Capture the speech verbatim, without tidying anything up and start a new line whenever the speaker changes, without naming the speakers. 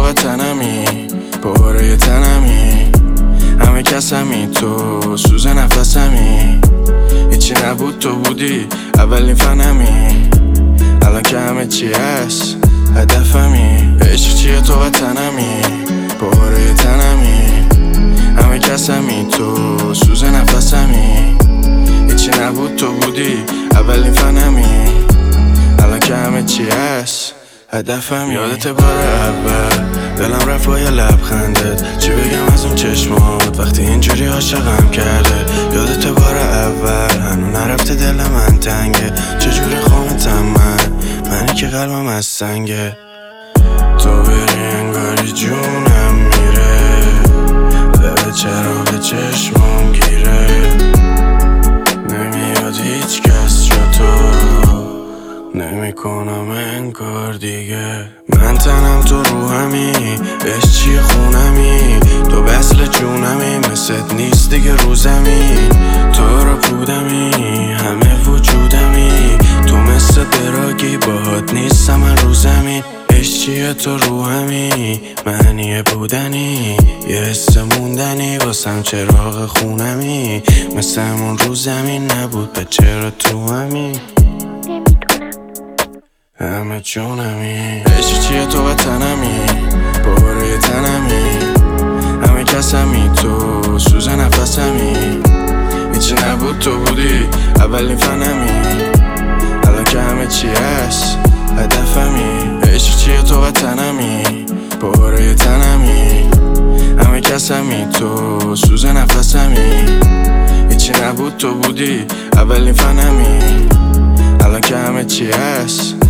وطنمی، پاره تنمی، همه کسمی، تو سوز نفسمی. هیچی نبود تو بودی اولین فنمی، الان که همه چی هست هدفمی. عشق چیه تو وطنمی، پاره تنمی، همه کسمی، تو سوز نفسمی. هیچی نبود تو بودی اولین فنمی، الان که همه چی هست هدفم. یادت بار اول دلم رفت با یه لبخندت، چی بگم از اون چشمات وقتی اینجوری عاشقم کرده. یادت بار اول هنو نرفته دل من تنگه، چجوری خوامتم من، منی که قلبم از سنگه. تو بری انگاری جونم میره، لب چرا به چشمم گیره. نمیاد هیچ کس جا تو، نمی کنم انگار دیگه. من تنم تو روحمی، عشق چیه خونمی، تو بسل جونمی، مثل نیست دیگه روزمی. تو رو پودمی، همه وجودمی، تو مثل دراگی، باهات نیستم من روزمی. عشق چیه تو روحمی، معنی بودنی، یه حس موندنی، واسم چراغ خونمی، مثل همون رو زمین نبود به چرا تو همی. همه جونمی. عشق چیه تو وطنمی، پاره تنمی، همه کسمی، تو سوز نفسمی. هیچی نبود تو بودی اولین فنمی، الان که همه چی هست هدفمی. عشق چیه تو وطنمی، پاره تنمی، همه کسمی، تو سوز نفسمی. هیچی نبود تو بودی اولین فنمی، الان که همه چی هست